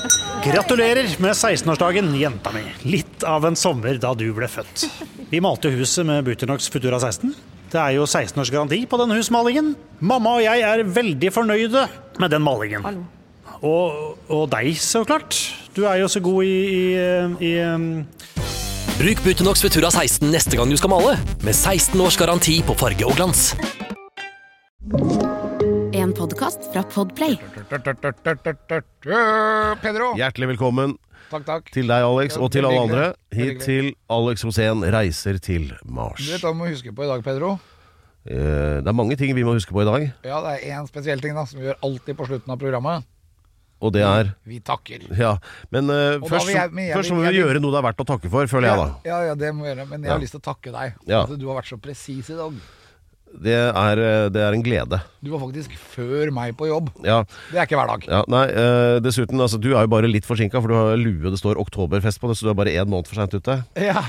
Gratulerer med 16-årsdagen, jenta mi. Litt av en sommer da du ble født. Vi malte huset med Butonox Futura 16. Det jo 16 års garanti på den husmalingen. Mamma og jeg veldig fornøyde med den malingen. Og deg, så klart. Du jo så god i Bruk Butonox Futura 16 neste gang du skal male, med 16 års garanti på farge og glans. En podcast fra Podplay. Pedro. Hjertelig velkommen. Takk. Til deg, Alex, og til alle andre. Hyggelig. Hit til Alex Rosén reiser til Mars. Du vet hva vi må huske på i dag, Pedro? Det mange ting vi må huske på i dag. Ja, det en spesiell ting da, som vi gjør alltid på slutten av programmet. Og det Vi takker. Ja, men først må vi gjøre noe det verdt å takke for, føler jeg da. Ja, det må vi gjøre. Men jeg har lyst til å takke deg. Ja. At du har vært så presis i dag. Det en glede. Du var faktisk før meg på jobb. Ja. Det ikke hver dag. Ja, nei, dessuten, altså, du jo bare litt forsinket, for du har lue, det står oktoberfest på det, så du bare 1 måned for sent ute. Ja.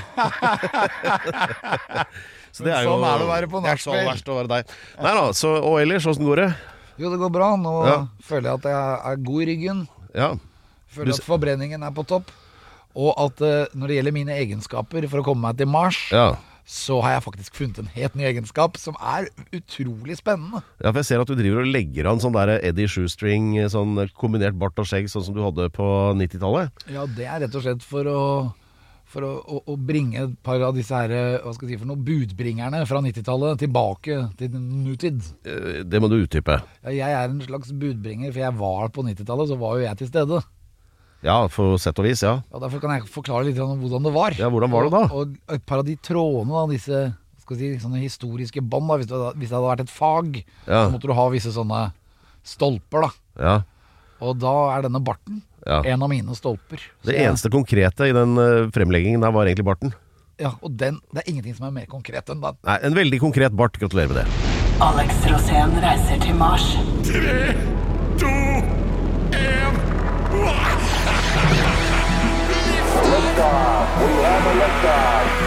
Så det sånn det å være på nachspiel. Det så verst å være deg. Nei da, og ellers, hvordan går det? Jo, det går bra. Nå føler jeg at jeg god i ryggen. Ja. Føler at forbrenningen på topp. Og at når det gjelder mine egenskaper for å komme meg til Mars, så har jeg faktisk funnet en helt ny egenskap som utrolig spennende. Ja, for jeg ser at du driver og legger an sånn der Eddie Shoestring, sånn kombinert bart og skjegg, sånn som du hadde på 90-tallet. Ja, det rett og slett for å bringe et par av disse her, hva skal jeg si for noe, budbringerne fra 90-tallet tilbake til nutid. Det må du uttype. Ja, jeg en slags budbringer, for jeg var på 90-tallet, så var jo jeg til stede. Ja, for sett og vis, ja. Ja, derfor kan jeg forklare litt om hvordan det var. Ja, hvordan var det da? Og et par av de trådene, da, disse skal jeg si, sånne historiske bånd, da, hvis det hadde vært et fag, så måtte du ha visse sånne stolper, da. Ja. Og da denne barten en av mine stolper. Det eneste konkrete i den fremleggingen der var egentlig barten. Ja, og det ingenting som mer konkret enn den. Nei, en veldig konkret bart. Gratulerer med det. Alex Rosén reiser til Mars. 3, 2, 1. Liftoff. We have a liftoff.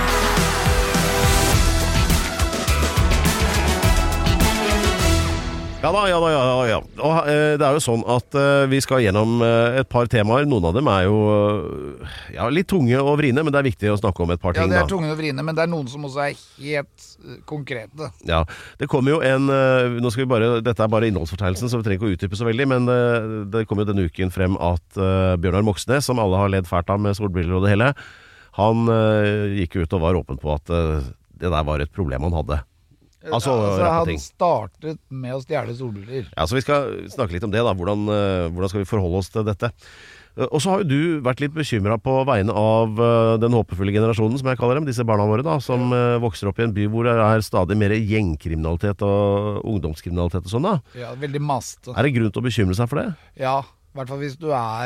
Ja. Og det jo sånn at vi skal gjennom et par temaer. Noen av dem jo litt tunge og vriene, men det viktig å snakke om et par ting. Ja, det tunge og vriene, men det noen som også helt konkrete. Ja, det kommer jo nå skal vi bare, dette bare innholdsfortegnelsen, så vi trenger ikke å utdype så veldig, men det kommer jo denne uken frem at Bjørnar Moxnes, som alle har ledd fælt av med solbriller og det hele, han gikk ut og var åpen på at det der var et problem han hadde. Altså han startet med å stjele solbriller. Ja, så vi skal snakke litt om det da. Hvordan skal vi forholde oss til dette? Og så har jo du vært litt bekymret på vegne av den håpefulle generasjonen, som jeg kaller dem, disse barna våre da, som vokser opp i en by hvor det stadig mer gjengkriminalitet og ungdomskriminalitet og sånn da. Ja, veldig maste. Det grunn til å bekymre seg for det? Ja, i hvert fall hvis du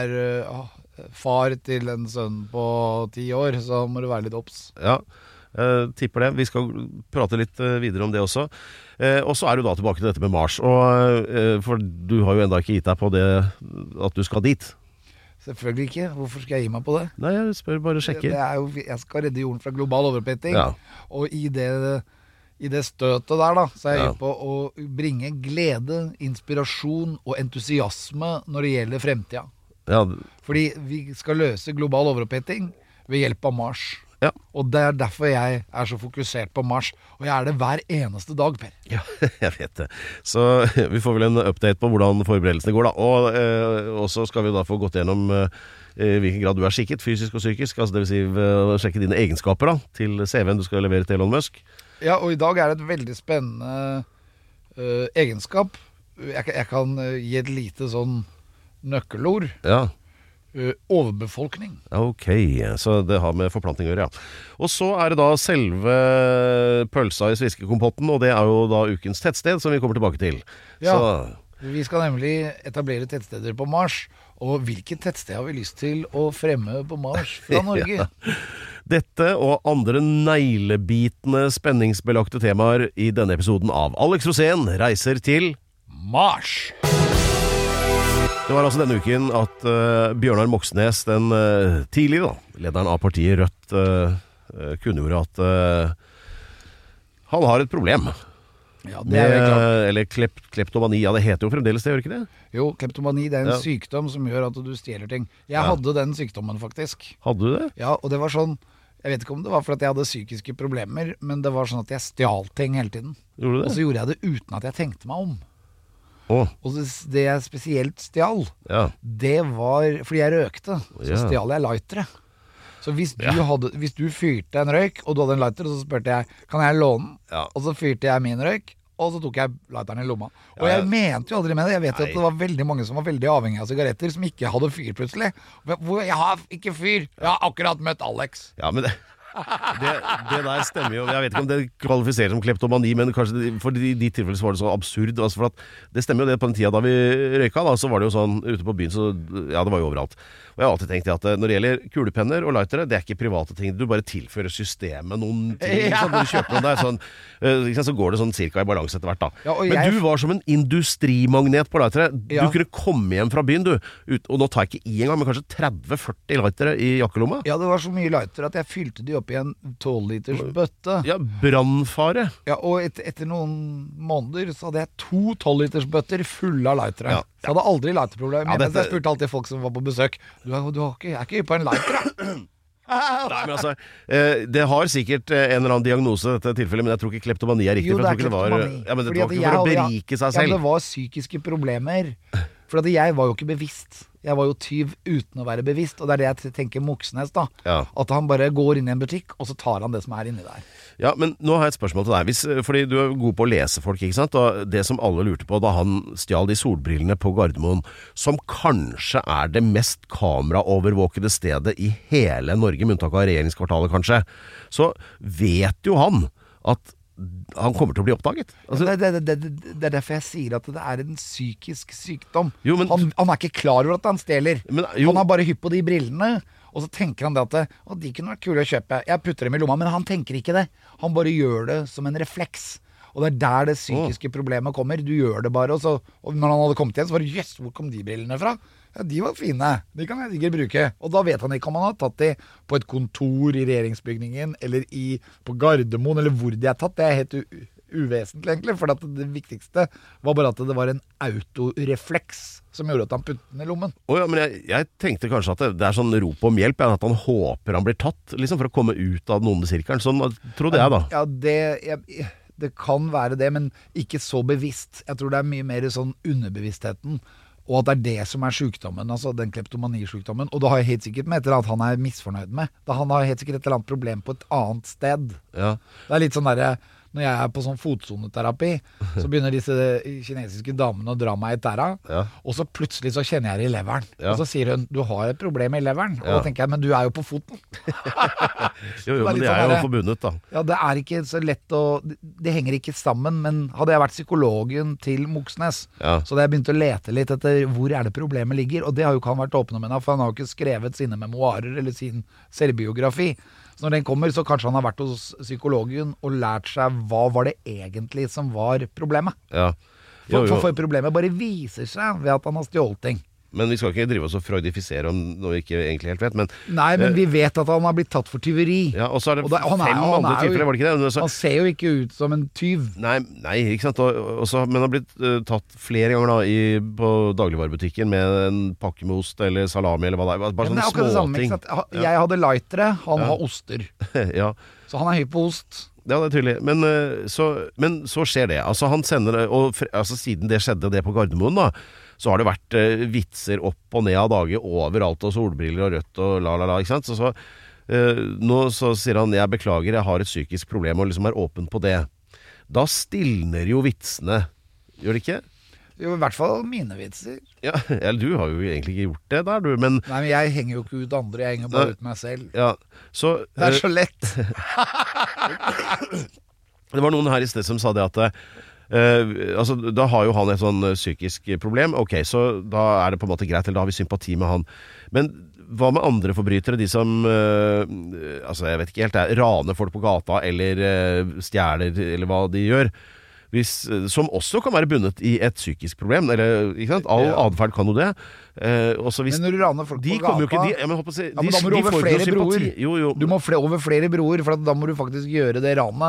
far til en sønn på 10 år, så må du være litt obs. Ja, tipper det. Vi skal prate litt videre om det også. Og så du da tilbake til dette med Mars. For du har jo enda ikke gitt deg på det at du skal dit. Selvfølgelig ikke. Hvorfor skal jeg gi meg på det? Nei, jeg spør bare sjekker. Jeg skal redde jorden fra global overoppheting. Ja. Og i det støtet der da, så jeg på å bringe glede, inspirasjon og entusiasme når det gjelder fremtiden. Ja. Fordi vi skal løse global overoppheting ved hjelp av Mars. Ja. Og det derfor jeg så fokusert på Mars. Og jeg det hver eneste dag, Per. Ja, jeg vet det. Så vi får vel en update på hvordan forberedelsene går da. Og så skal vi da få gått gjennom i hvilken grad du skikket, fysisk og psykisk. Altså det vil si sjekke dine egenskaper da, til CV-en du skal levere til Elon Musk. Ja, og i dag det et veldig spennende egenskap. Jeg kan gi et lite sånn nøkkelord. Ja. Overbefolkning. Ok, så det har med forplantning å gjøre, ja. Og så det da selve pølsa i sviskekompotten, og det jo da ukens tettsted som vi kommer tilbake til. Ja, vi skal nemlig etablere tettsteder på Mars, og hvilket tettsted har vi lyst til å fremme på Mars fra Norge? Ja. Dette og andre neglebitende, spenningsbelagte temaer i denne episoden av Alex Rosén reiser til Mars. Det var altså denne uken at Bjørnar Moxnes, den tidligere lederen av partiet Rødt, kunngjorde at han har et problem. Ja, det er jo klart. Eller kleptomani, ja, det heter jo fremdeles det, gjør ikke det? Jo, kleptomani, det er en sykdom som gjør at du stjeler ting. Jeg hadde den sykdommen faktisk. Hadde du det? Ja, og det var sånn, jeg vet ikke om det var for at jeg hadde psykiske problemer, men det var sånn at jeg stjal ting hele tiden. Gjorde du det? Og så gjorde jeg det uten at jeg tenkte meg om. Og det jeg spesielt stjal, det var, fordi jeg røkte, så stjal jeg lightere. Så hvis du fyrte en røyk, og du hadde en lighter, så spurte jeg, kan jeg låne den? Ja. Og så fyrte jeg min røyk, og så tok jeg lighteren i lomma. Og jeg mente jo aldri med det. Jeg vet jo at det var veldig mange som var veldig avhengige av sigaretter, som ikke hadde fyr plutselig. Jeg har ikke fyr. Jeg har akkurat møtt Alex. Ja, men det der stemmer jo. Jeg vet ikke om det kvalifiserer som kleptomani, men kanskje for de tilfellene så var det så absurd. Altså for at det stemmer jo det på den tida da vi røyka, da, så var det jo sånn ute på byen, så ja, det var jo overalt. Og jeg har alltid tenkt at når det gjelder kulepenner og lightere, det er ikke private ting. Du bare tilfører systemet noen ting. Når du kjøper noen der, så går det sånn cirka i balanse etter hvert da. Ja, men du var som en industrimagnet på lightere. Du kunne komme hjem fra byen, og nå tar jeg ikke i en gang, men kanskje 30-40 lightere i jakkelomma. Ja, det var så mye lightere at jeg fylte de opp i en 12-liters bøtte. Ja, brannfare. Ja, og etter noen måneder så hadde jeg 2 12-liters bøtter fulle av lightere. Ja. Så jeg hadde aldri lighterproblem. Jeg spurte alltid folk som var på besøk, du er ikke på en lighter, da? Nei, men altså, det har sikkert en eller annen diagnose dette tilfellet, men jeg tror ikke kleptomani er riktig. Jo, det er kleptomani. Men det var ikke for å berike seg selv. Ja, det var psykiske problemer. For at jeg var jo ikke bevisst. Jeg var jo tyv uten å være bevisst. Og det er det jeg tenker Moxnes da. Ja. At han bare går inn i en butikk, og så tar han det som er inni der. Ja, men nå har jeg et spørsmål til deg. Fordi du er god på å lese folk, ikke sant? Og det som alle lurte på da han stjal de solbrillene på Gardermoen, som kanskje er det mest kameraovervåkede stedet i hele Norge, med unntak av regjeringskvartalet kanskje, så vet jo han at han kommer til å bli oppdaget. Altså, det er derfor jeg sier at det er en psykisk sykdom. Jo, men, han er ikke klar over at han stjeler. Han er bare hypp på de brillene, og så tenker han det at de kunne vært kule å kjøpe. Jeg putter dem i lomma, men han tenker ikke det. Han bare gjør det som en refleks. Og det er der det psykiske problemet kommer. Du gjør det bare, og når han hadde kommet igjen, så var det jøss, hvor kom de brillene fra? Ja, de var fine. De kan jeg sikkert bruke. Og da vet han ikke om han har tatt de på et kontor i regjeringsbygningen, eller på Gardermoen, eller hvor de er tatt. Det er helt uvesentlig egentlig, for det viktigste var bare at det var en autorefleks som gjorde at han puttet den i lommen. Ja, men jeg tenkte kanskje at det er sånn rop om hjelp, at han håper han blir tatt, liksom for å komme ut av den onde sirkelen. Sånn trodde jeg da. Ja, det kan være det, men ikke så bevisst. Jeg tror det er mye mer sånn underbevisstheten, og at det er det som er sykdommen, altså den kleptomanisykdommen. Og det har jeg helt sikkert med et eller annet han er misfornøyd med. Han har helt sikkert et eller annet problem på et annet sted. Ja. Det er litt sånn der, når jeg er på sånn fotsoneterapi, så begynner disse kinesiske damene å dra meg i tæra, og så plutselig så kjenner jeg det i leveren. Og så sier hun, du har et problem i leveren. Og da tenker jeg, men du er jo på foten. jo, men det er jo forbundet da. Ja, det er ikke så lett det henger ikke sammen, men hadde jeg vært psykologen til Moxnes, så hadde jeg begynt å lete litt etter hvor er det problemet ligger, og det har jo ikke han vært åpne med, for han har jo ikke skrevet sine memoarer eller sin selvbiografi. Så når den kommer, så kanskje han har vært hos psykologen og lært seg hva var det egentlig som var problemet. Ja. For problemet bare viser seg ved at han har stjålet ting. Men vi skal ikke drive oss og freudifisere om noe vi ikke egentlig helt vet. Nei, men vi vet at han har blitt tatt for tyveri. Ja, og så er det 5 andre tilfeller, var det ikke det? Han ser jo ikke ut som en tyv. Nei, ikke sant? Men han har blitt tatt flere ganger da, på dagligvarebutikken med en pakke med ost eller salami eller hva det er. Bare sånne små ting. Jeg hadde lightere, han har oster. Ja. Så han er høy på ost. Ja, det er tydelig. Men så skjer det. Altså han sender, siden det skjedde det på Gardermoen da, så har det vært vitser opp og ned av dager overalt, og solbriller og rødt og la, ikke sant? Så nå så sier han, jeg beklager, jeg har et psykisk problem, og liksom er åpen på det. Da stilner jo vitsene, gjør det ikke? Jo, i hvert fall mine vitser. Ja, du har jo egentlig ikke gjort det der, du, men... Nei, men jeg henger jo ikke ut andre, jeg henger bare ut meg selv. Ja, så... Det er så lett! Det var noen her i sted som sa det at... da har jo han et sånn psykisk problem. Ok, så da er det på en måte greit, eller da har vi sympati med han. Men hva med andre forbrytere? De som jeg vet ikke helt, raner folk på gata eller stjeler, eller hva de gjør, som også kan være bundet i et psykisk problem, eller, ikke sant? All adferd kan jo det. Men når du raner folk på gata, da må du over flere broer. Du må over flere broer, for da må du faktisk gjøre det ranet.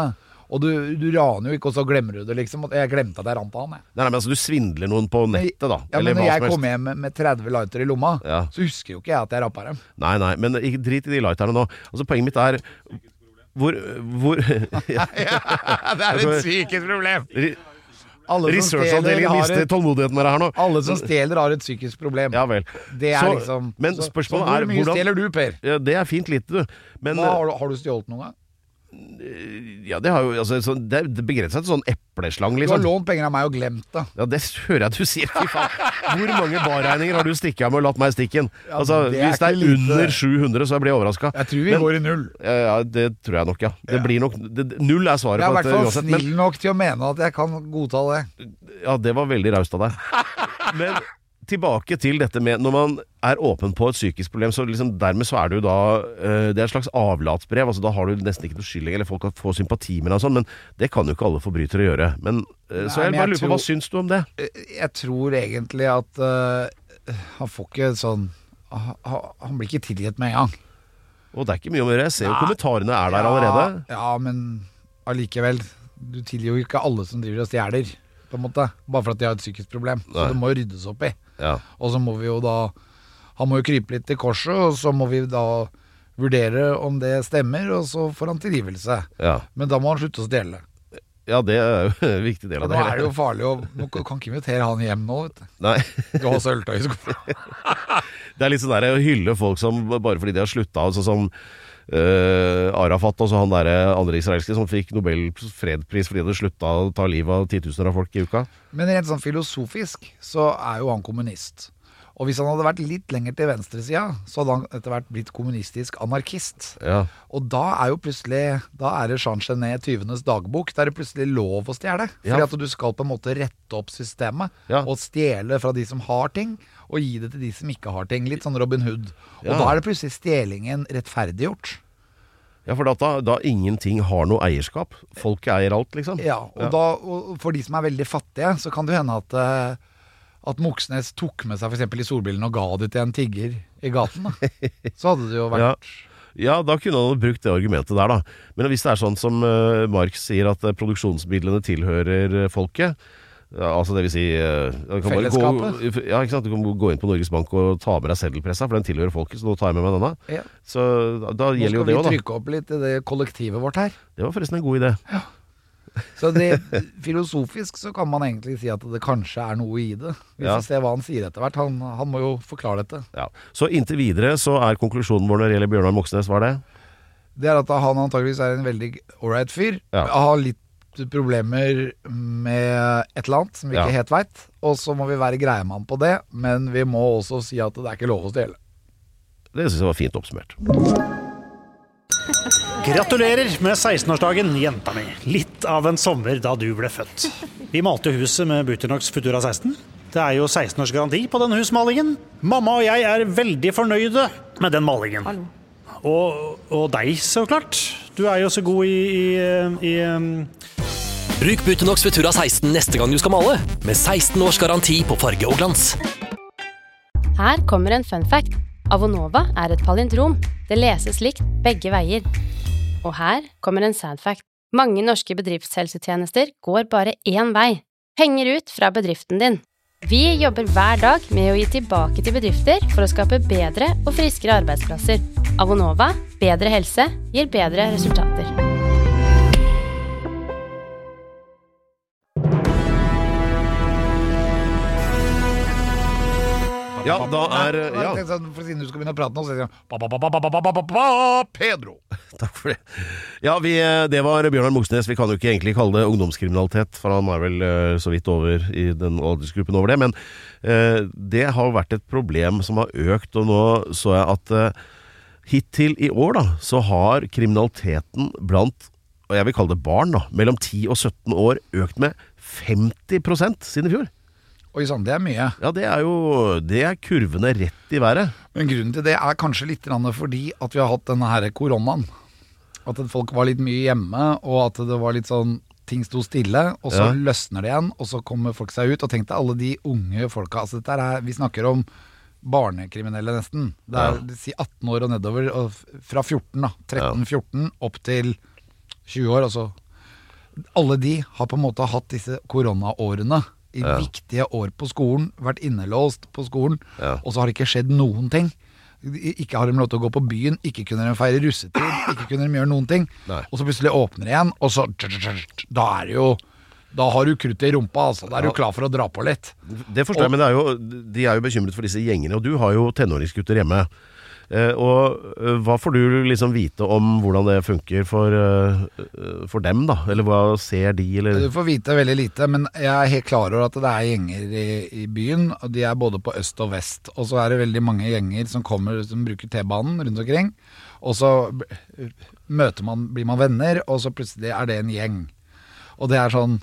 Og du raner jo ikke, og så glemmer du det liksom. Jeg glemte at jeg rant av han, jeg. Nei, men altså, du svindler noen på nettet da. Ja, men når jeg kom hjem med 30 lighter i lomma, så husker jo ikke jeg at jeg rappet dem. Nei, men ikke drit i de lighterne nå. Altså, poenget mitt er hvor det er et psykisk problem. Researchavdelingen mister tålmodigheten med det her nå. Alle som stjeler har et psykisk problem. Ja vel. Det er liksom. Men spørsmålet er hvor mye stjeler du, Per? Ja, det er fint lite, du. Men har du stjålet noen gang? Ja, det har jo altså, det begrenset seg til sånn epleslang liksom. Du har lånt penger av meg og glemt det. Ja, det hører jeg du sier. Fy faen. Hvor mange barregninger har du stikket av med og latt meg stikken? Altså, hvis det er under 700 så blir jeg overrasket. Jeg tror vi går i null. Ja, det tror jeg nok, ja. Det blir nok, null er svaret på dette. Jeg er i hvert fall snill nok til å mene at jeg kan godta det. Ja, det var veldig raust av deg. Men tilbake til dette med når man er åpen på et psykisk problem, så liksom dermed så er det jo da det er et slags avlatsbrev, altså da har du nesten ikke noe skyldning, eller folk kan få sympati med deg og sånn, men det kan jo ikke alle forbrytere gjøre. Men så jeg bare lurer på, hva syns du om det? Jeg tror egentlig at han får ikke sånn, han blir ikke tilgitt med en gang. Og det er ikke mye om å gjøre, jeg ser jo kommentarene er der allerede. Ja, men allikevel, du tilgir jo ikke alle som driver og stjeler, på en måte, bare for at de har et psykisk problem. Så det må jo ryddes opp i. Ja. Og så må vi jo da, han må jo krype litt i korset, og så må vi da vurdere om det stemmer, og så får han tilgivelse. Ja. Men da må han slutte å stjele. Ja, det er jo en viktig del av det. Nå er det jo farlig, nå kan ikke invitere han hjem nå, vet du. Nei. Du har sølvtøy i skolen. Det er litt sånn der å hylle folk som, bare fordi de har sluttet, altså som Arafat, og så han der andre israelske som fikk Nobels fredspris fordi de hadde sluttet å ta livet av 10 000 av folk i uka. Men rent sånn filosofisk så er jo han kommunist. Og hvis han hadde vært litt lenger til venstresida, så hadde han etter hvert blitt kommunistisk anarkist. Ja. Og da er jo plutselig, da er det Jean Genet 20. dagbok, da er det plutselig lov å stjele. Fordi at du skal på en måte rette opp systemet, og stjele fra de som har ting, og gi det til de som ikke har ting. Litt sånn Robin Hood. Og da er det plutselig stjelingen rettferdiggjort. Ja, for da ingenting har noe eierskap. Folk eier alt, liksom. Ja, og for de som er veldig fattige, så kan det hende at Moxnes tok med seg for eksempel i solbrillene og ga det til en tigger i gaten. Da. Så hadde det jo vært... Ja, da kunne han brukt det argumentet der, da. Men hvis det er sånn som Marx sier, at produksjonsmidlene tilhører folket, altså det vil si fellesskapet. Ikke sant? Du kan gå inn på Norges Bank og ta med deg seddelpressa, for den tilhører folket, så nå tar jeg med meg denne. Ja. Så da gjelder jo det også, da. Nå skal vi trykke opp litt i det kollektivet vårt her. Det var forresten en god idé. Ja. Så det, filosofisk så kan man egentlig si at det kanskje er noe i det. Vi får se hva han sier etter hvert. Han må jo forklare dette. Ja. Så inntil videre så er konklusjonen vår når det gjelder Bjørnar Moxnes, hva er det? Det er at han antageligvis er en veldig ålreit fyr. Har litt problemer med et eller annet som vi ikke helt vet, og så må vi være greie med han på det, men vi må også si at det er ikke lov å stjele. Det synes jeg var fint oppsummert. Gratulerer med 16-årsdagen, jenta mi. Litt av en sommer da du ble født. Vi malte huset med Buternox Futura 16. Det er jo 16 års garanti på denne husmalingen. Mamma og jeg er veldig fornøyde med den malingen. Hallo. Og deg, så klart. Du er jo så god i Bruk Buternox Futura 16 neste gang du skal male, med 16 års garanti på farge og glans. Her kommer en fun fact. Avonova er et palindrom. Det leses likt begge veier. Og her kommer en sad fact. Mange norske bedriftshelsetjenester går bare én vei. Penger ut fra bedriften din. Vi jobber hver dag med å gi tilbake til bedrifter for å skape bedre og friskere arbeidsplasser. Avonova, bedre helse, gir bedre resultater. Ja, da er For siden du skal begynne å prate nå, så sier jeg Pedro. Takk for det. Ja, det var Bjørnar Moxnes. Vi kan jo ikke egentlig kalle det ungdomskriminalitet, for han er vel så vidt over i den aldersgruppen over det. Men det har vært et problem som har økt, og nå så jeg at hittil i år da, så har kriminaliteten blant, og jeg vil kalle det barn da, mellom 10 og 17 år økt med 50% siden i fjor. Oi sann, det er mye. Ja, det er kurvene rett i været. Men grunnen til det er kanskje litt fordi at vi har hatt denne her koronaen. At folk var litt mye hjemme, og at det var litt sånn, ting sto stille, og så løsner det igjen, og så kommer folk seg ut, og tenk deg alle de unge folka. Altså dette vi snakker om barnekriminelle nesten. Det er si 18 år og nedover, og fra 14 da, 13-14 opp til 20 år, altså alle de har på en måte hatt disse koronaårene i viktige år på skolen, vært innelåst på skolen, og så har det ikke skjedd noen ting. Ikke har de lov til å gå på byen, ikke kunne de feire russetid, ikke kunne de gjøre noen ting. Og så plutselig åpner det igjen, og så da er det jo, da har du krutt i rumpa, altså. Da er du klar for å dra på litt. Det forstår jeg, men de er jo bekymret for disse gjengene, og du har jo tenåringsgutter hjemme. Og hva får du liksom vite om hvordan det funker for dem da? Eller hva ser de? Eller? Du får vite veldig lite, men jeg er helt klar over at det er gjenger i byen, og de er både på øst og vest. Og så er det veldig mange gjenger som bruker T-banen rundt omkring, og så blir man venner, og så plutselig er det en gjeng. Og det er sånn,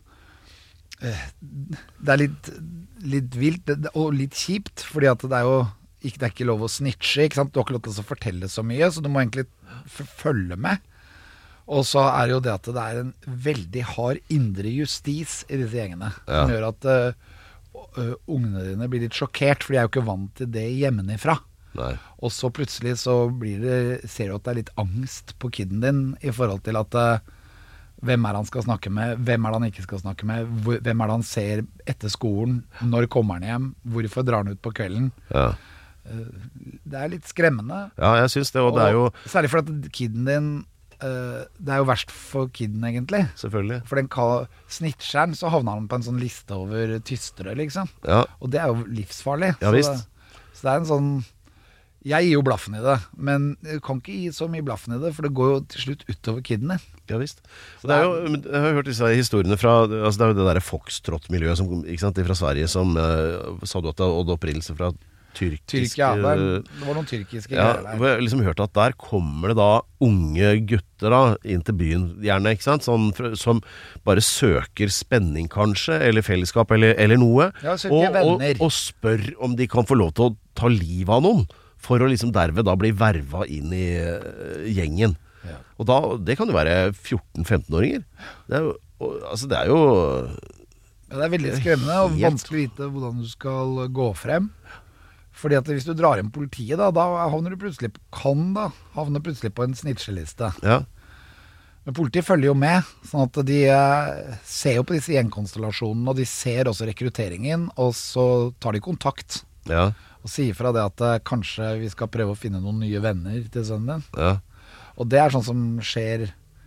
det er litt vilt og litt kjipt, fordi at det er ikke lov å snitche, ikke sant? Du har ikke lov til å fortelle så mye, så du må egentlig følge med. Og så er det jo det at det er en veldig hard indre justis i disse gjengene, som gjør at ungene dine blir litt sjokkert, for de er jo ikke vant til det hjemmefra. Og så plutselig så ser du at det er litt angst på kiden din i forhold til at hvem er han skal snakke med, hvem er han ikke skal snakke med, hvem er han ser etter skolen, når kommer han hjem, hvorfor drar han ut på kvelden. Det er litt skremmende. Ja, jeg synes det, og det er jo særlig for at kiden din det er jo verst for kiden egentlig. Selvfølgelig. For den snitcheren, så havner han på en sånn liste over tystere, liksom. Og det er jo livsfarlig. Ja, visst. Så det er en sånn, jeg gir jo blaffen i det, men du kan ikke gi så mye blaffen i det, for det går jo til slutt utover kiden din. Ja visst. Det er jo, jeg har hørt disse historiene fra, altså det er jo det der Foxtrot-miljøet som, ikke sant, de fra Sverige som sa du at det hadde opprinnelse fra Tyrkia, det var noen tyrkiske greier der. Jeg har liksom hørt at der kommer det da unge gutter da, inn til byen gjerne, ikke sant? Sånn, som bare søker spenning kanskje, eller fellesskap, eller noe, og spør om de kan få lov til å ta livet av noen, for å liksom derved da bli verva inn i gjengen. Og da, det kan jo være 14-15-åringer. Det er jo, altså det er jo det er veldig skremmende og vanskelig å vite hvordan du skal gå frem. Fordi at hvis du drar inn politiet da havner du plutselig på en snitcheliste. Men politiet følger jo med, sånn at de ser jo på disse gjengkonstellasjonene, og de ser også rekrutteringen, og så tar de kontakt. Og sier fra det at kanskje vi skal prøve å finne noen nye venner til sønnen din. Og det er sånn som skjer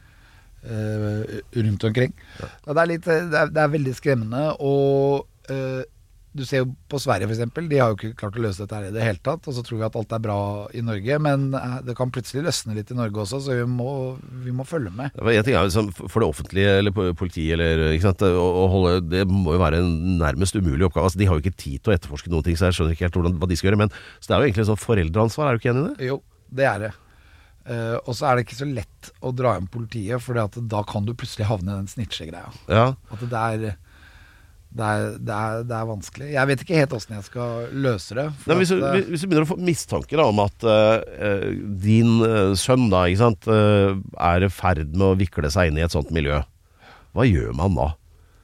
rundt omkring. Det er veldig skremmende, og du ser jo på Sverige for eksempel, de har jo ikke klart å løse dette her i det hele tatt, og så tror vi at alt er bra i Norge, men det kan plutselig løsne litt i Norge også, så vi må følge med. Jeg tenker liksom, for det offentlige, eller politiet, eller, ikke sant, å holde, det må jo være en nærmest umulig oppgave. Altså, de har jo ikke tid til å etterforske noen ting, så jeg skjønner ikke helt hva de skal gjøre, men så det er jo egentlig sånn foreldreansvar, er du ikke enig i det? Jo, det er det. Og så er det ikke så lett å dra inn politiet, for da kan du plutselig havne i den snitchegreia. At det er vanskelig. Jeg vet ikke helt hvordan jeg skal løse det. Hvis du begynner å få mistanker om at din sønn da, ikke sant, er i ferd med å vikle seg inn i et sånt miljø, hva gjør man da?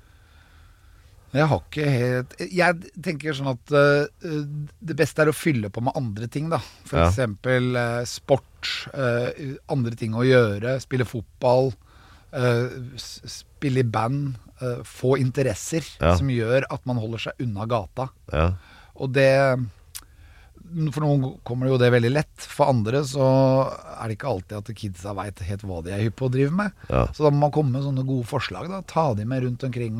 Jeg tenker sånn at det beste er å fylle på med andre ting da. For eksempel sport, andre ting å gjøre, spille fotball, spille i band, få interesser som gjør at man holder seg unna gata. Og det, for noen kommer jo det veldig lett. For andre så er det ikke alltid at kidsa vet helt hva de er hypp på å drive med. Så da må man komme med sånne gode forslag da. Ta de med rundt omkring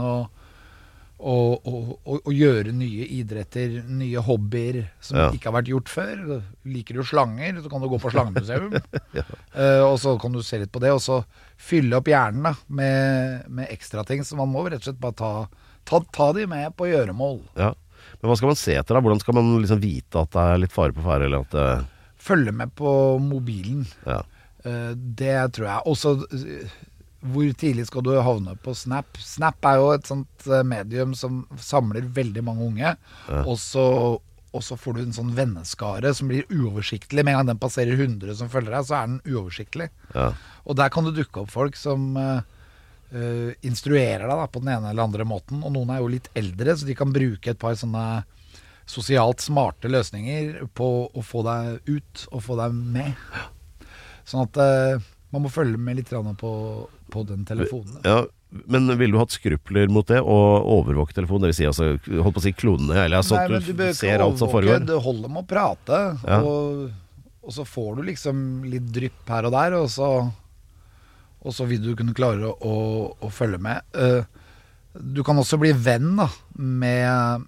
og gjøre nye idretter, nye hobbyer som ikke har vært gjort før. Liker du slanger, så kan du gå på slangemuseum. Og så kan du se litt på det, og så fylle opp hjernen da, med ekstra ting. Så man må rett og slett bare ta de med på gjøremål. Men hva skal man se etter da? Hvordan skal man liksom vite at det er litt fare på fare? Eller at følge med på mobilen. Det tror jeg. Også hvor tidlig skal du havne på Snap? Snap er jo et sånt medium som samler veldig mange unge, og så får du en sånn venneskare som blir uoversiktlig. Med en gang den passerer 100 som følger deg, så er den uoversiktlig. Og der kan det dukke opp folk som instruerer deg da, på den ene eller andre måten, og noen er jo litt eldre, så de kan bruke et par sånne sosialt smarte løsninger på å få deg ut og få deg med. Sånn at man må følge med litt på den telefonen. Men ville du hatt skrupler mot det og overvåke telefonen? Det vil si, altså, holdt på å si klonene, eller sånn at du ser alt som foregår? Det holder med å prate, og så får du liksom litt drypp her og der, og så vil du kunne klare å følge med. Du kan også bli venn da, med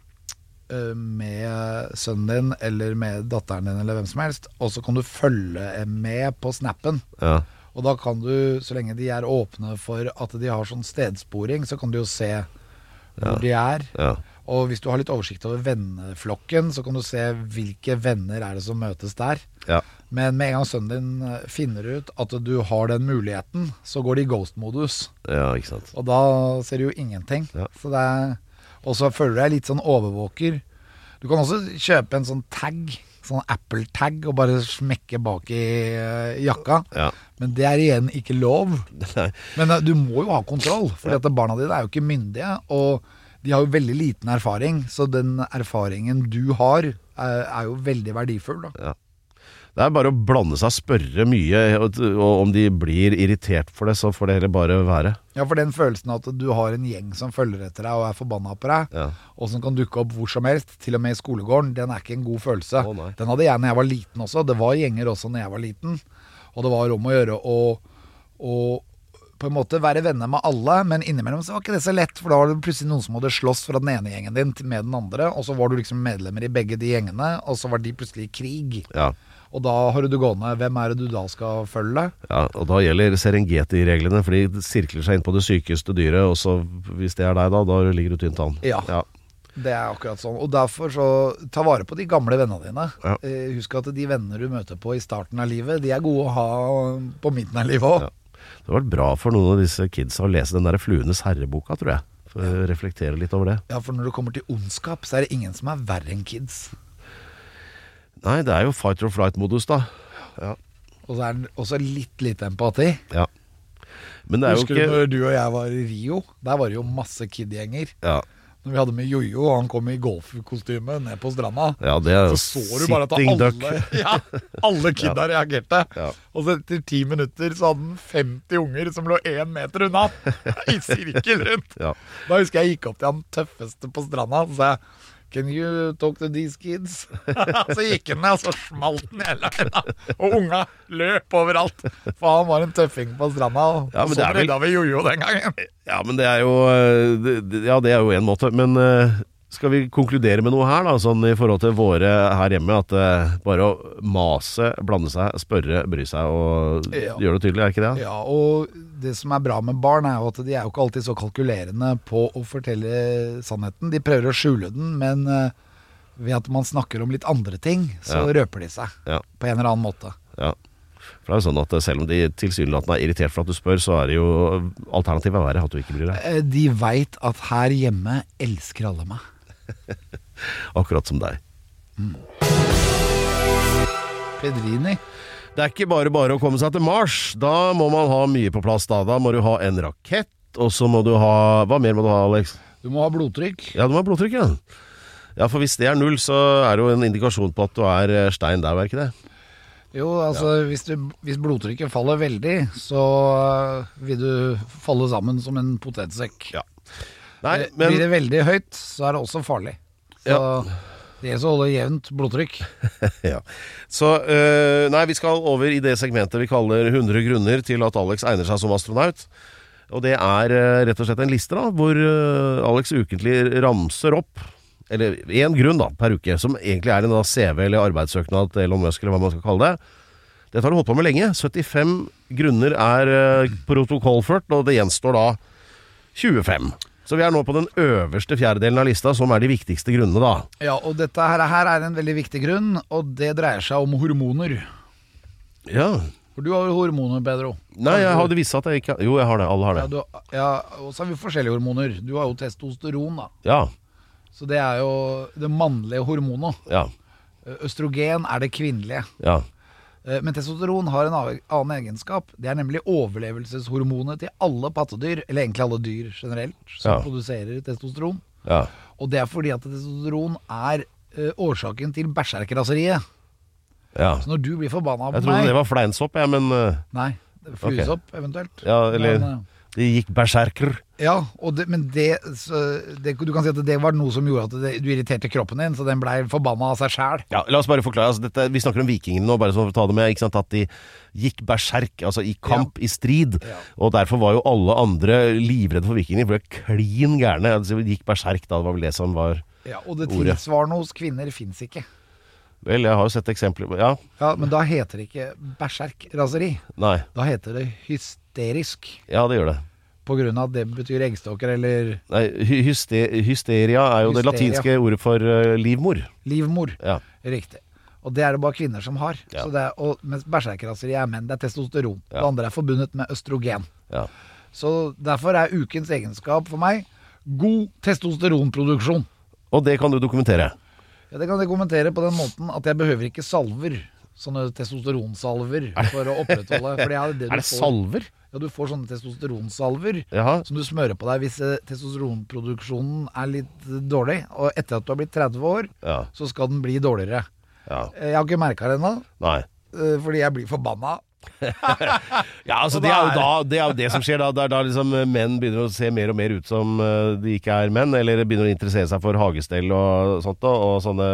sønnen din, eller med datteren din, eller hvem som helst, og så kan du følge med på snappen. Ja. Og da kan du, så lenge de er åpne for at de har sånn stedsporing, så kan du jo se hvor de er. Ja. Og hvis du har litt oversikt over venneflokken, så kan du se hvilke venner er det som møtes der. Ja. Men med en gang sønnen din finner ut at du har den muligheten, så går det i ghost-modus. Ja, ikke sant. Og da ser du jo ingenting. Ja. Og så føler du deg litt sånn overvåker. Du kan også kjøpe en sånn tag, sånn Apple-tag, og bare smekke bak i jakka. Ja. Men det er igjen ikke lov. Nei. Men du må jo ha kontroll, for barna dine er jo ikke myndige, og de har jo veldig liten erfaring, så den erfaringen du har er jo veldig verdifull da. Ja. Det er bare å blande seg og spørre mye, og om de blir irritert for det, så får det heller bare være. Ja, for den følelsen at du har en gjeng som følger etter deg og er forbannet på deg, og som kan dukke opp hvor som helst, til og med i skolegården, den er ikke en god følelse. Den hadde jeg når jeg var liten også. Det var gjenger også når jeg var liten, og det var om å gjøre å på en måte være venner med alle, men innimellom så var ikke det så lett, for da var det plutselig noen som hadde slåss fra den ene gjengen din med den andre, og så var du liksom medlemmer i begge de gjengene, og så var de plutselig i krig. Ja. Og da har du gående, hvem er det du da skal følge? Ja, og da gjelder Serengeti-reglene, for de sirkler seg inn på det sykeste dyret, og så hvis det er deg da ligger du tynt an. Ja, det er akkurat sånn. Og derfor så ta vare på de gamle vennene dine. Ja. Husk at de venner du møter på i starten av livet, de er gode å ha på midten av livet også. Ja. Det har vært bra for noen av disse kidsa å lese den der Fluenes herreboka, tror jeg. For å reflektere litt over det. Ja, for når det kommer til ondskap, så er det ingen som er verre enn kids. Nei, det er jo fight or flight-modus da. Ja. Og så er det også litt empati. Ja. Men det er husker jo ikke... du når du og jeg var i Rio? Der var det jo masse kid-gjenger. Ja. Når vi hadde med Jojo, og han kom i golfkostyme ned på stranda. Ja, det er så du bare at alle kidda reagerte. Ja. Og så etter 10 minutter så hadde han 50 unger som lå 1 meter unna i sirkel rundt. Ja. Da husker jeg gikk opp til han tøffeste på stranda, og så sa jeg, can you talk to these kids? Så gikk han ned, og så smalt han hele veien. Og unga løp overalt. For han var en tøffing på stranda, og så redda vi Jojo den gangen. Ja, men det er jo en måte. Men skal vi konkludere med noe her da, sånn i forhold til våre her hjemme, at bare å mase, blande seg, spørre, bry seg og gjøre det tydelig, er ikke det? Ja, og det som er bra med barn er jo at de er jo ikke alltid så kalkulerende på å fortelle sannheten. De prøver å skjule den, men ved at man snakker om litt andre ting, så røper de seg på en eller annen måte. Ja. For det er jo sånn at selv om de tilsynelatende er irritert for at du spør, så er det jo alternativet verre at du ikke bryr deg. De vet at her hjemme elsker alle meg. Akkurat som deg. Pedrini. Det er ikke bare å komme seg til Mars. Da må man ha mye på plass da. Da må du ha en rakett, og så må du ha... Hva mer må du ha, Alex? Du må ha blodtrykk. Ja, du må ha blodtrykk, ja. Ja, for hvis det er 0, så er det jo en indikasjon på at du er stein der, er ikke det? Jo, altså hvis blodtrykket faller veldig, så vil du falle sammen som en potetsekk. Ja. Nei, men... Blir det veldig høyt, så er det også farlig. Så det er så holde jevnt blodtrykk. Ja. Så, vi skal over i det segmentet vi kaller 100 grunner til at Alex egner seg som astronaut. Og det er rett og slett en liste da, hvor Alex ukentlig ramser opp, eller en grunn da, per uke, som egentlig er en CV eller arbeidssøknad til Elon Musk, eller hva man skal kalle det. Dette har du holdt på med lenge. 75 grunner er protokollført, og det gjenstår da 25. Så vi er nå på den øverste fjerdedelen av lista, som er de viktigste grunnene da. Ja, og dette her er en veldig viktig grunn, og det dreier seg om hormoner. Ja. For du har jo hormoner, Pedro. Nei, jeg hadde visst at jeg ikke... Jo, jeg har det, alle har det. Ja, og så har vi forskjellige hormoner. Du har jo testosteron da. Ja. Så det er jo det mannlige hormonet. Ja. Østrogen er det kvinnelige. Ja. Men testosteron har en annen egenskap. Det er nemlig overlevelseshormonet til alle pattedyr, eller egentlig alle dyr generelt, som produserer testosteron. Ja. Og det er fordi at testosteron er årsaken til berserkeraseriet. Ja. Så når du blir forbannet på meg... Jeg trodde det var fleinsopp, men... Nei, flysopp eventuelt. Ja, eller... De gikk berserker. Ja, men du kan si at det var noe som gjorde at du irriterte kroppen din, så den ble forbanna av seg selv. Ja, la oss bare forklare. Altså, vi snakker om vikingene nå, bare så for å ta det med. Ikke sant, at de gikk berserk, altså i kamp, i strid. Ja. Og derfor var jo alle andre livredde for vikingene, for det var klin gærne. Altså, de gikk berserk da, det var vel det som var ordet. Ja, og det tilsvarende hos kvinner finnes ikke. Vel, jeg har jo sett eksempler. Ja, men da heter det ikke berserk-raseri. Nei. Da heter det hysterisk. Ja, det gjør det. På grunn av at det betyr eggstokker, eller... Nei, hysteria er jo det latinske ordet for livmor. Livmor, ja. Riktig. Og det er det bare kvinner som har. Ja. Så mens berserkerraseri er menn, det er testosteron. Ja. Det andre er forbundet med østrogen. Ja. Så derfor er ukens egenskap for meg god testosteronproduksjon. Og det kan du dokumentere? Ja, det kan jeg dokumentere på den måten at jeg behøver ikke salver. Sånne testosteronsalver for å opprettholde. For er det salver? Ja, du får sånne testosteronsalver som du smører på deg hvis testosteronproduksjonen er litt dårlig. Og etter at du har blitt 30 år, så skal den bli dårligere. Ja. Jeg har ikke merket det ennå. Nei. Fordi jeg blir forbanna. Ja, altså det er jo det som skjer da. Da liksom menn begynner å se mer og mer ut som de ikke er menn, eller begynner å interessere seg for hagestell og sånt, og sånne...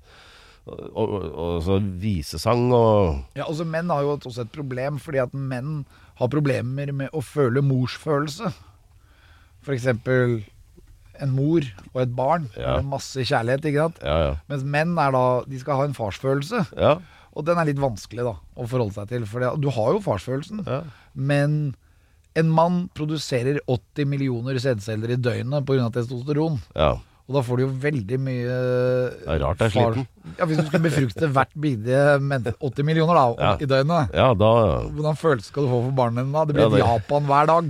Og så visesang og... Ja, altså menn har jo også et problem, fordi at menn har problemer med å føle morsfølelse. For eksempel en mor og et barn med masse kjærlighet, ikke sant? Ja. Mens menn de skal ha en farsfølelse. Ja. Og den er litt vanskelig da, å forholde seg til. For du har jo farsfølelsen, men en mann produserer 80 millioner sædceller i døgnet på grunn av testosteron. Ja. Og da får du jo veldig mye... Det er rart jeg er sliten. Ja, hvis du skulle befrukte hvert bidige 80 millioner i døgnet. Ja, da... Hvordan følelse skal du få for barna dine da? Det blir Japan hver dag.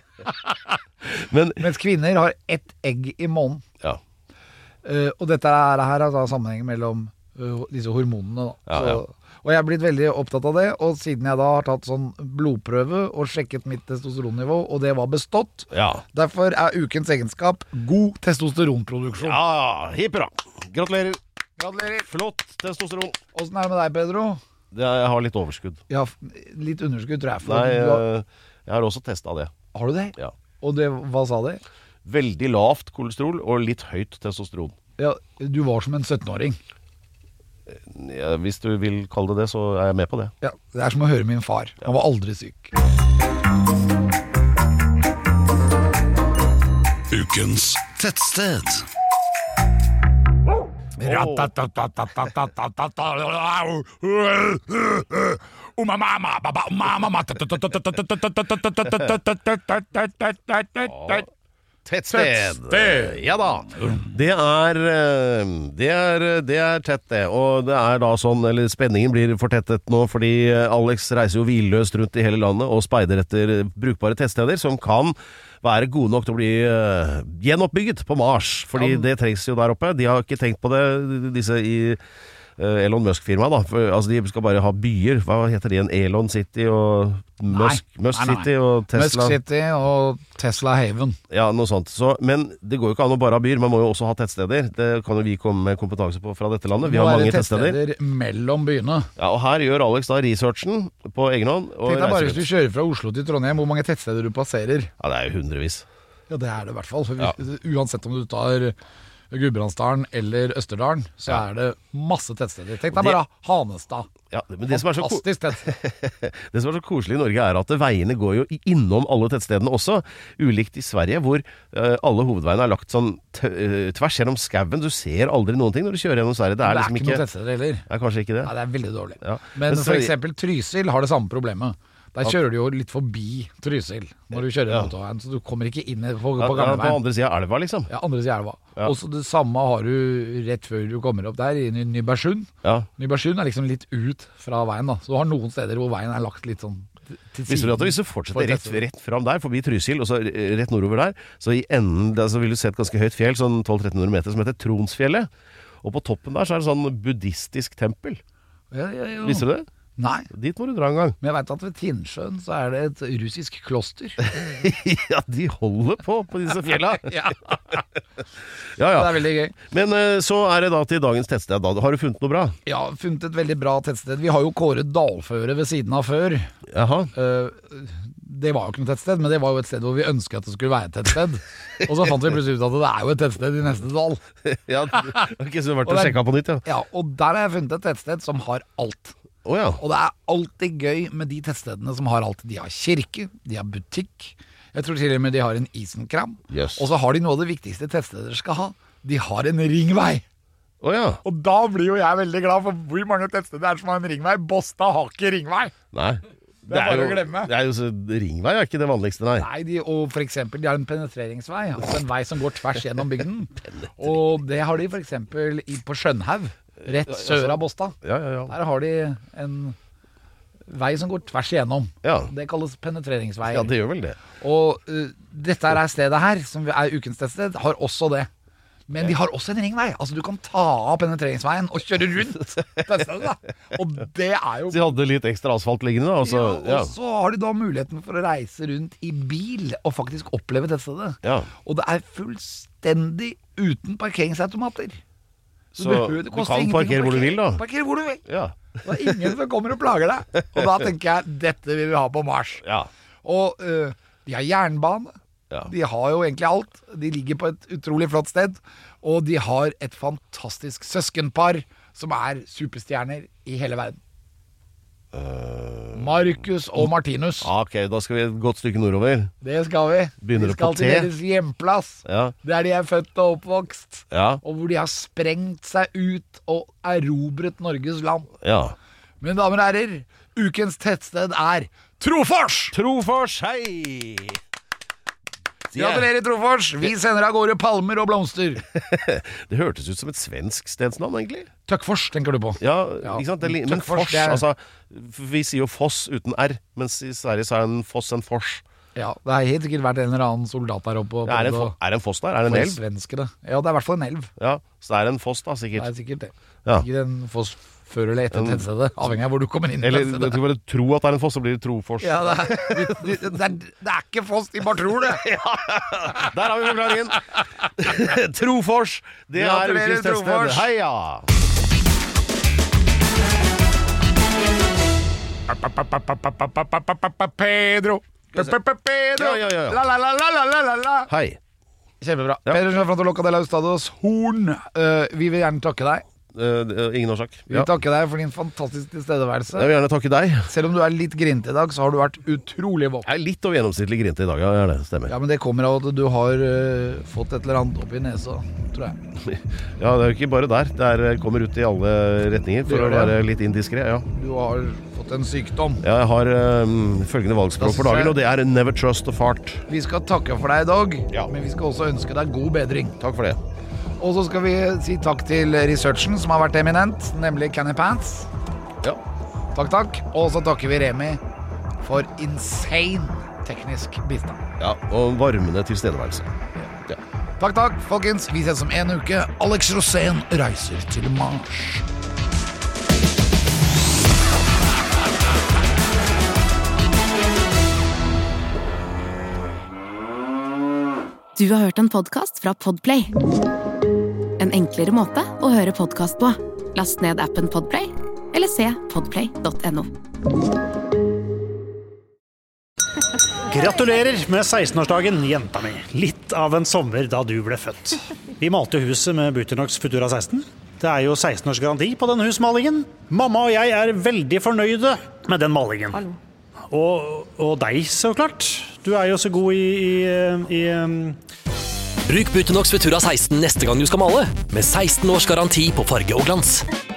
Mens kvinner har 1 egg i måneden. Ja. Og dette her er da sammenhengen mellom disse hormonene da. Og jeg er blitt veldig opptatt av det, og siden jeg da har tatt sånn blodprøve og sjekket mitt testosteronnivå, og det var bestått, derfor er ukens egenskap god testosteronproduksjon. Ja, hipp hurra. Gratulerer. Flott testosteron. Hvordan er det med deg, Pedro? Jeg har litt overskudd. Ja, litt underskudd tror jeg. Nei, jeg har også testet det. Har du det? Ja. Og hva sa det? Veldig lavt kolesterol og litt høyt testosteron. Ja, du var som en 17-åring. Ja, hvis du vil kalle det det, så er jeg med på det. Ja, det er som å høre min far. Han var aldri syk. Ukens tettsted. Tettsted. Ja da. Det er tett det. Og det er da sånn, eller spenningen blir fortettet nå, fordi Alex reiser jo hvilløst rundt i hele landet og speider etter brukbare tettsteder som kan være gode nok til å bli gjenoppbygget på Mars. Fordi det trengs jo der oppe. De har ikke tenkt på det, disse i Elon Musk-firma da. Altså de skal bare ha byer. Hva heter de igjen? Elon City og Musk City og Tesla. Musk City og Tesla Haven. Ja, noe sånt. Men det går jo ikke an å bare ha byer. Man må jo også ha tettsteder. Det kan jo vi komme med kompetanse på fra dette landet. Vi har mange tettsteder mellom byene. Ja, og her gjør Alex da researchen på egen hånd. Tenk deg bare hvis du kjører fra Oslo til Trondheim, hvor mange tettsteder du passerer. Ja, det er jo hundrevis. Ja, det er det i hvert fall. Uansett om du tar Gudbrandsdalen eller Østerdalen, så er det masse tettsteder. Tenk deg bare Hanestad. Ja, men det som er fantastisk tettsted. Det som er så koselig i Norge er at veiene går jo innom alle tettstedene også. Ulikt i Sverige, hvor alle hovedveiene er lagt sånn tvers gjennom skauen. Du ser aldri noen ting når du kjører gjennom Sverige. Det er liksom ikke noen tettsteder heller. Det er kanskje ikke det. Nei, det er veldig dårlig. Ja. Men for eksempel Trysil har det samme problemet. Der kjører du jo litt forbi Trysil når du kjører motorveien, så du kommer ikke inn på gamleveien. På andre siden av elva, liksom. Ja, andre siden av elva. Ja. Og så det samme har du rett før du kommer opp der, i Nybergsund. Ja. Nybergsund er liksom litt ut fra veien da. Så du har noen steder hvor veien er lagt litt sånn til siden. Visste du at hvis du fortsetter rett fram der, forbi Trysil, og så rett nordover der, så i enden så vil du se et ganske høyt fjell, sånn 1200-1300 meter, som heter Tronsfjellet. Og på toppen der så er det sånn buddhistisk tempel. Ja. Visste du det? Nei. Dit må du dra en gang. Men jeg vet at ved Tinnsjøen så er det et russisk kloster. Ja, de holder på disse fjella. Ja. Det er veldig gøy. Men så er det da til dagens tettsted. Har du funnet noe bra? Ja, funnet et veldig bra tettsted. Vi har jo kåret dalføre ved siden av før. Jaha. det var jo ikke noe tettsted, men det var jo et sted hvor vi ønsket at det skulle være et tettsted. Og så fant vi plutselig ut at det er jo et tettsted i neste dal. Ja, ok, så du har vært og sjekket på nytt, ja. Ja, og der har jeg funnet et tettsted som har alt. Ja. Og det er alltid gøy med de tettstedene som har alt. De har kirke, de har butikk, jeg tror til og med de har en isenkram. Yes. Og så har de noe av det viktigste tettstedet dere skal ha. De har en ringvei. Ja. Og da blir jo jeg veldig glad for hvor mange tettsteder er som har en ringvei. Båstad har ikke ringvei. Nei. Det er bare å glemme. Det er jo ringvei, er ikke det vanligste, nei. Nei, og for eksempel, de har en penetreringsvei, altså en vei som går tvers gjennom bygden. Og det har de for eksempel på Skjønhaug, rett sør av Båstad. Ja. Der har de en vei som går tvers igjennom. Ja. Det kalles penetreringsvei. Ja, det gjør vel det. Og dette er stedet her, som er ukens tettsted, har også det. Men de har også en ringvei. Altså du kan ta av penetreringsveien og kjøre rundt tettstedet, da. Og det er jo... Så de hadde litt ekstra asfalt liggende da, og så har de da muligheten for å reise rundt i bil og faktisk oppleve tettstedet. Ja. Og det er fullstendig uten parkeringsautomater. Så du kan parkere hvor du vil, da. Parkere hvor du vil. Ja. Det er ingen som kommer og plager deg. Og da tenker jeg, dette vil vi ha på Mars. Ja. Og de har jernbane. Ja. De har jo egentlig alt. De ligger på et utrolig flott sted. Og de har et fantastisk søskenpar som er superstjerner i hele verden. Marcus og Martinus. Ok, da skal vi et godt stykke nordover. Det skal vi. Begynner vi skal på til T. deres hjemplass. Ja. Der de er født og oppvokst. Ja. Og hvor de har sprengt seg ut og erobret Norges land. Ja. Mine damer og herrer, ukens tettsted er Trofors! Trofors, hei! Gratulerer, Trofors. Vi sender av gårde palmer og blomster. Det hørtes ut som et svensk stedsnavn, egentlig. Tøkkfors, tenker du på? Ja, ikke sant? Men Fors, altså, vi sier jo Foss uten R, mens i Sverige så er en Foss en Fors. Ja, det har helt sikkert vært en eller annen soldat der oppe. Ja, er det en foss der? Er det en elv? Svenskere. Ja, det er i hvert fall en elv. Ja, så det er en foss da, sikkert. Det er sikkert det. Ja. Ikke en foss før eller etter tettstedet, avhengig av hvor du kommer inn. Eller du kan bare tro at det er en foss, så blir det Trofors. Ja, det er ikke foss, de bare tror det. Ja, der har vi forklaringen. Trofors, det er ukens tettsted. Heia! Pedro. Ja. Hei. Kjempebra. Ja. Pedro Frantoloca de la Ustados Horn. Vi vil gjerne takke deg. Ingen årsak. Vi vil takke deg for din fantastiske tilstedeværelse. Jeg vil gjerne takke deg. Selv om du er litt grinte i dag, så har du vært utrolig våken. Jeg er litt over gjennomsnittlig grinte i dag, ja, det stemmer. Ja, men det kommer av at du har fått et eller annet opp i nesa, tror jeg. Ja, det er jo ikke bare der. Det kommer ut i alle retninger for å være litt indiskré, ja. Du har fått en sykdom. Ja, jeg har følgende valgspråk for dagen, og det er never trust a fart. Vi skal takke for deg i dag, men vi skal også ønske deg god bedring. Takk for det. Og så skal vi si takk til researchen som har vært eminent, nemlig Canny Pants. Ja. Takk. Og så takker vi Remi for insane teknisk bistand. Ja, og varmende tilstedeværelse. Ja. Takk, folkens. Vi ses om en uke. Alex Rosén reiser til Mars. Du har hørt en podcast fra Podplay. En enklere måte å høre podcast på. Last ned appen Podplay, eller se podplay.no. Gratulerer med 16-årsdagen, jenta mi. Litt av en sommer da du ble født. Vi malte huset med Buttinox Futura 16. Det er jo 16 års garanti på denne husmalingen. Mamma og jeg er veldig fornøyde med den malingen. Hallo. Og deg, så klart. Du er jo så god i Bruk Buttinox Futura 16 neste gang du skal male, med 16 års garanti på farge og glans.